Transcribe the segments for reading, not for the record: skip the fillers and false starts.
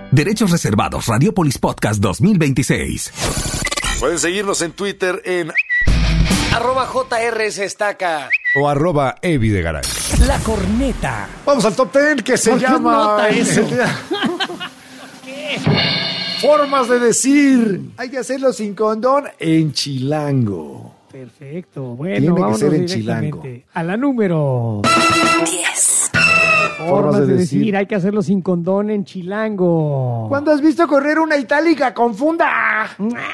Derechos reservados. Radiopolis Podcast 2026. Pueden seguirnos en Twitter en @JRSestaca o @Evidegaray. La corneta. Vamos al top 10 que se ¿Por qué llama nota eso? ¿Qué? Formas de decir. Hay que hacerlo sin condón en Chilango. Perfecto. Bueno, Tiene que vámonos ser en directamente Chilango. a la número 10. Formas de decir, hay que hacerlo sin condón en Chilango. ¿Cuándo has visto correr una itálica con funda?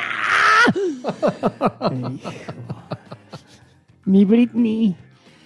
Mi Brittany.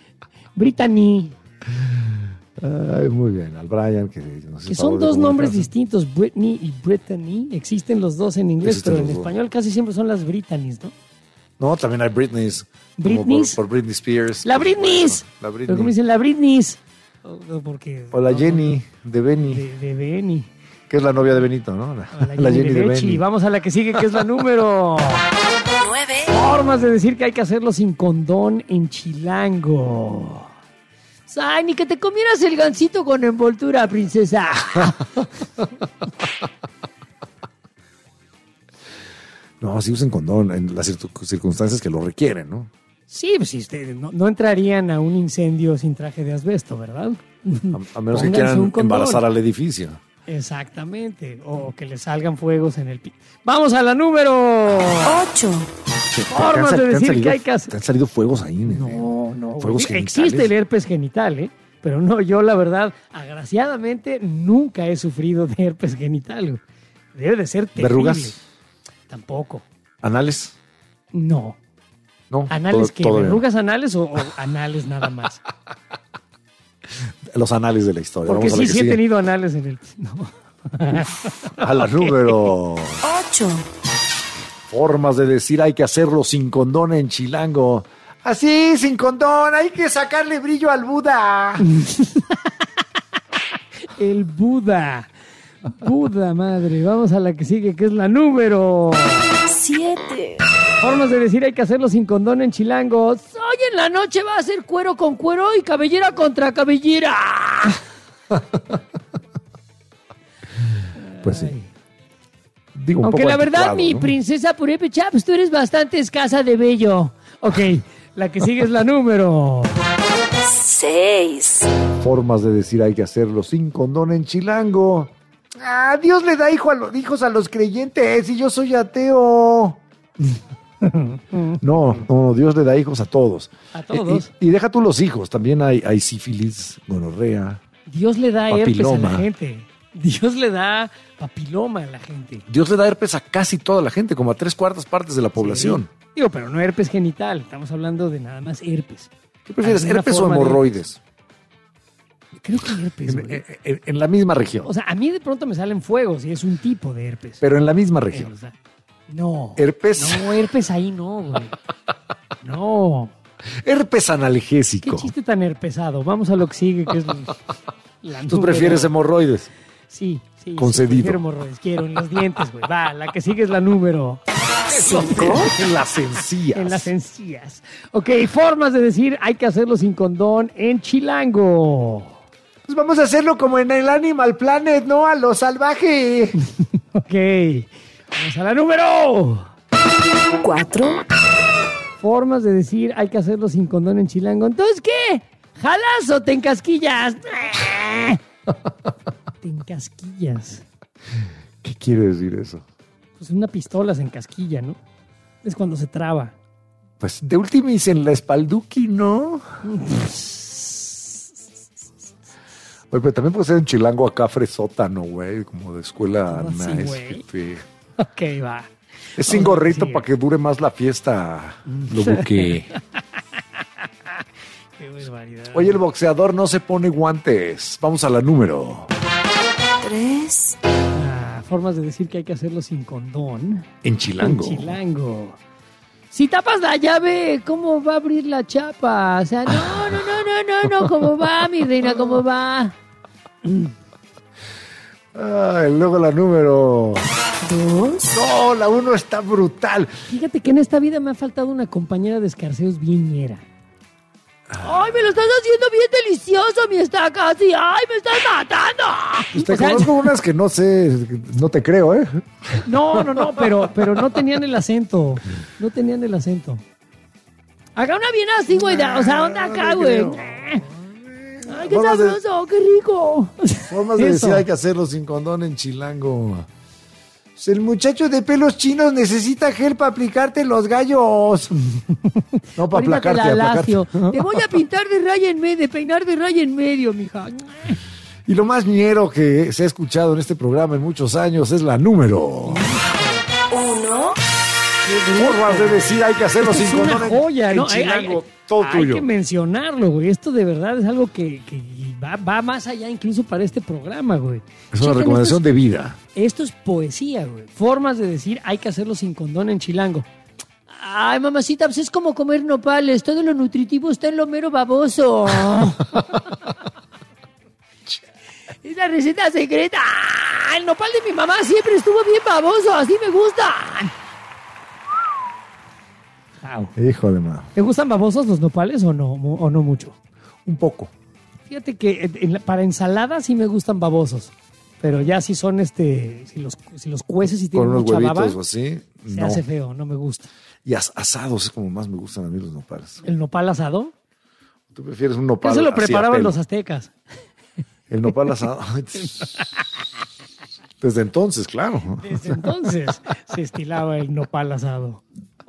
Ay, muy bien, al Brian que nos Que son dos nombres distintos, Britney y Brittany. Existen los dos en inglés, Existen pero en los dos. español casi siempre son las Brittany's, ¿no? No, también hay Britney's. como ¿Britney's? Por Britney Spears. La por Britney's. supuesto. La Pero como Britney. dicen, la Britney's. Porque, O la Jenny de Benny, De Benny. que es la novia de Benito, ¿no? O la Jenny de Bechi. Vamos a la que sigue, que es la número 9. Formas de decir que hay que hacerlo sin condón en Chilango. Ay, ni que te comieras el gansito con envoltura, princesa. No, sí usen condón en las circunstancias que lo requieren, ¿no? Sí, pues si ustedes no entrarían a un incendio sin traje de asbesto, ¿verdad? A menos que Pónganse quieran un condón. embarazar al edificio. Exactamente. O que le salgan fuegos en el Vamos a la número 8. Formas de decir que hay que hacer. ¿Te han salido fuegos ahí? No. Fuegos Existe genitales. el herpes genital, ¿eh? Pero no, yo la verdad, agraciadamente, nunca he sufrido de herpes genital. Debe de ser terrible. ¿Verrugas? Tampoco. ¿Anales? No. No. ¿Anales qué? todo bien. ¿Verrugas anales o anales nada más? Los anales de la historia. Porque Vamos a la que sí he sigue. tenido anales en el... No. A la número 8. Formas de decir hay que hacerlo sin condón en Chilango. Así, sin condón, hay que sacarle brillo al Buda. El Buda. Buda, madre. Vamos a la que sigue, que es la número 7. Formas de decir hay que hacerlo sin condón en Chilango. Hoy en la noche va a ser cuero con cuero y cabellera contra cabellera. Pues sí. Digo, un Aunque poco la verdad, anticuado, mi ¿no? princesa Purépecha, pues tú eres bastante escasa de vello. Ok, la que sigue es la número 6. Formas de decir hay que hacerlo sin condón en Chilango. Ah, Dios le da hijos a los creyentes y yo soy ateo. No, Dios le da hijos a todos. A todos. Y deja tú los hijos, también hay sífilis, gonorrea. Dios le da herpes a Papiloma. la gente. Dios le da papiloma a la gente. Dios le da herpes a casi toda la gente, como a 3/4 partes de la población. Sí. Digo, pero no herpes genital. Estamos hablando de nada más herpes. ¿Qué prefieres, ¿Alguna herpes o forma de- hemorroides? Creo que herpes, güey. En la misma región. O sea, a mí de pronto me salen fuegos y es un tipo de herpes. Pero en la misma O región. sea, no. Herpes. No, herpes ahí no, güey. No. Herpes Qué analgésico. chiste tan herpesado. Vamos a lo que sigue, que es la ¿Tú número- prefieres hemorroides? Sí. Concedido. Prefiero hemorroides. Quiero en los dientes, güey. Va, la que sigue es la número 5. En las encías. en las encías. Ok, formas de decir hay que hacerlo sin condón en Chilango. Pues vamos a hacerlo como en el Animal Planet, ¿no? A lo salvaje. Ok, vamos a la número 4. Formas de decir hay que hacerlo sin condón en Chilango. Entonces, ¿qué? ¿Jalas o te encasquillas? Te encasquillas. ¿Qué quiere decir eso? Pues una pistola se encasquilla, ¿no? Es cuando se traba. Pues de ultimis en la espalduki, ¿no? Oye, pero también puede ser en Chilango acá fresótano, güey, como de escuela ¿Cómo así, nice. güey? Sí. Ok, va. Es sin Vamos a gorrito seguir. para que dure más la fiesta. Lo buque. Qué barbaridad. Oye, el boxeador no se pone guantes. Vamos a la número. 3. Formas de decir que hay que hacerlo sin condón. En Chilango. En Chilango. Si tapas la llave, ¿cómo va a abrir la chapa? O sea, no, ¿cómo va, mi reina? ¿Cómo va? Ay, luego la número. 2. No, la 1 está brutal. Fíjate que en esta vida me ha faltado una compañera de escarceos bien ñera. ¡Ay, me lo estás haciendo bien delicioso, mi estaca! ¡Sí! ¡Ay, me estás matando! Pues te O sea, conozco unas que no sé, no te creo, ¿eh? No, pero no tenían el acento. No tenían el acento. Haga una bien así, güey. O sea, onda acá, güey. Ay, qué Formas de- sabroso, qué rico. Formas de Eso. decir hay que hacerlo sin condón en Chilango. Pues el muchacho de pelos chinos necesita gel para aplicarte los gallos. No, para Ahorita te aplacarte, la aplacarte. lacio. Te voy a pintar de raya en medio, de peinar de raya en medio, mija. Y lo más ñero que se ha escuchado en este programa en muchos años es la número. 1, Formas de decir hay que hacerlo sin Es una condón joya, en ¿no? Chilango. Todo hay tuyo. que mencionarlo, güey. Esto de verdad es algo que va más allá incluso para este programa, güey. Es una Chequen, recomendación de vida. Esto es poesía, güey. Formas de decir hay que hacerlo sin condón en Chilango. Ay, mamacita, pues es como comer nopales. Todo lo nutritivo está en lo mero baboso. Es la receta secreta. ¡Ah! El nopal de mi mamá siempre estuvo bien baboso. Así me gusta. Au. Híjole, ma. ¿Te gustan babosos los nopales o no mucho? Un poco. Fíjate que para ensaladas sí me gustan babosos. Pero ya si son si los cueces y Con tienen unos mucha baba, huevitos o así. se No. hace feo, no me gusta. Y asados es como más me gustan a mí los nopales. ¿El nopal asado? ¿Tú prefieres un nopal? Eso lo así a preparaban pelo? los aztecas. El nopal asado. Desde entonces, claro. Desde entonces se estilaba el nopal asado.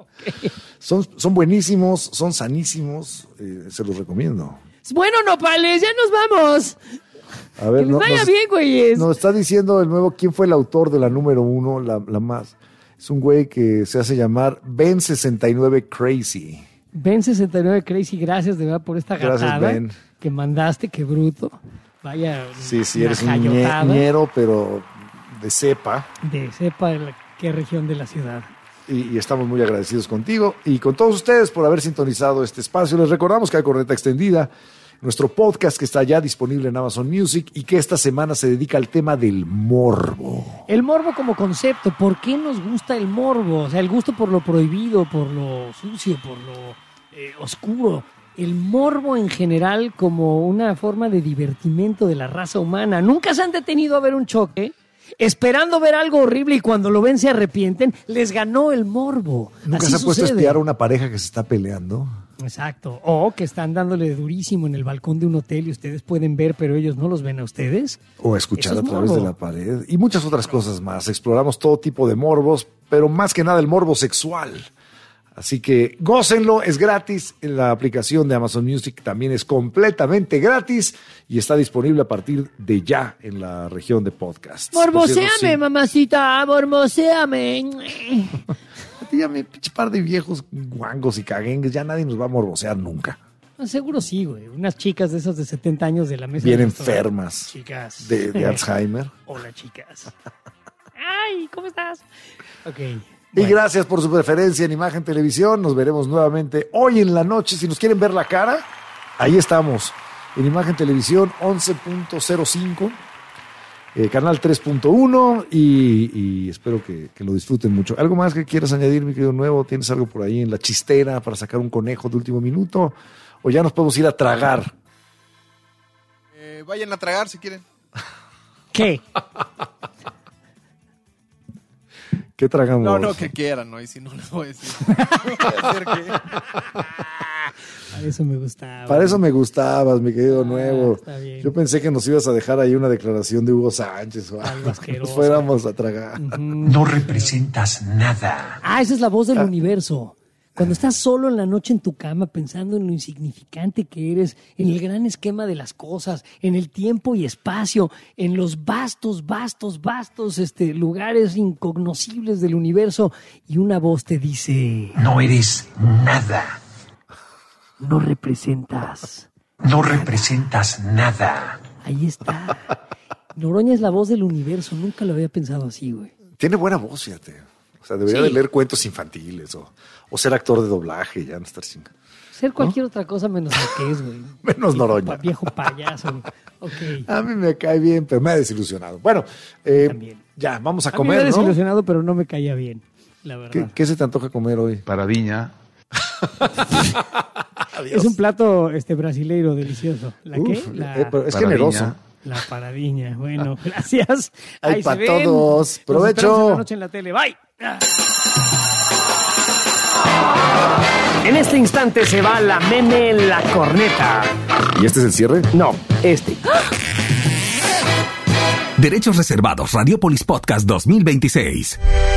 Son buenísimos, son sanísimos. Se los recomiendo. Bueno, nopales, ya nos vamos. A ver, Que les vaya bien, güeyes. nos está diciendo de nuevo quién fue el autor de la número 1, la más. Es un güey que se hace llamar Ben69 Crazy. Ben69 Crazy, gracias de verdad por esta Gracias, gatada Ben. que mandaste, qué bruto. Vaya, Sí, una eres un jayotada ñero, pero de cepa. de sepa de qué región de la ciudad. Y estamos muy agradecidos contigo y con todos ustedes por haber sintonizado este espacio. Les recordamos que hay Corneta Extendida, nuestro podcast que está ya disponible en Amazon Music y que esta semana se dedica al tema del morbo. El morbo como concepto, ¿por qué nos gusta el morbo? O sea, el gusto por lo prohibido, por lo sucio, por lo oscuro. El morbo en general como una forma de divertimento de la raza humana. ¿Nunca se han detenido a ver un choque? Esperando ver algo horrible y cuando lo ven se arrepienten. Les ganó el morbo. ¿Nunca Así se ha puesto a sucede. espiar a una pareja que se está peleando? Exacto. O que están dándole durísimo en el balcón de un hotel y ustedes pueden ver, pero ellos no los ven a ustedes. O escuchar Eso a es través morbo. de la pared. Y muchas otras cosas más. Exploramos todo tipo de morbos, pero más que nada el morbo sexual. Así que gócenlo, es gratis. En la aplicación de Amazon Music también es completamente gratis y está disponible a partir de ya en la región de podcasts. Por Morboséame, cierto, sí. mamacita, morboséame. A ti ya me pinche par de viejos guangos y caguengues, ya nadie nos va a morbosear nunca. Seguro sí, güey. Unas chicas de esas de 70 años de la mesa. Bien del restaurante. enfermas Chicas. de Alzheimer. Hola, chicas. Ay, ¿cómo estás? Ok. Y bueno. gracias por su preferencia en Imagen Televisión. Nos veremos nuevamente hoy en la noche. Si nos quieren ver la cara, ahí estamos. En Imagen Televisión 11.05, canal 3.1 y espero que lo disfruten mucho. ¿Algo más que quieras añadir, mi querido Nuevo? ¿Tienes algo por ahí en la chistera para sacar un conejo de último minuto? ¿O ya nos podemos ir a tragar? Vayan a tragar si quieren. ¿Qué? ¿Qué tragamos? No, que quieran, ¿no? Y si no les voy a decir. Voy a hacer que- Para eso me gustaba. Para eso me gustabas, mi querido Nuevo. está bien. Yo pensé que nos ibas a dejar ahí una declaración de Hugo Sánchez o Algo asqueroso. nos fuéramos a tragar. No representas nada. Ah, esa es la voz del universo. Cuando estás solo en la noche en tu cama pensando en lo insignificante que eres, en el gran esquema de las cosas, en el tiempo y espacio, en los vastos lugares incognoscibles del universo, y una voz te dice, No eres nada. no representas. No representas nada. Ahí está. Noroña es la voz del universo. Nunca lo había pensado así, güey. Tiene buena voz, fíjate. O sea, debería Sí. de leer cuentos infantiles o ser actor de doblaje, ya no estar sin... Ser cualquier otra cosa menos lo que es, güey. Menos Viejo Noroña. Viejo payaso. Ok. A mí me cae bien, pero me ha desilusionado. Bueno, También. ya, vamos a A mí me ha comer, ¿no? desilusionado, pero no me caía bien, la ¿Qué, verdad. qué se te antoja comer hoy? Paradiña. Es un plato brasileiro delicioso. ¿La qué? Uf, La pero es Paradiña. generoso. La paradiña. Bueno, gracias. Ay, Ahí pa' se ven. todos. Nos Provecho. esperamos en la noche en la tele. Bye. En este instante se va la meme la corneta. ¿Y este es el cierre? No, este. Derechos reservados. Radiopolis Podcast 2026.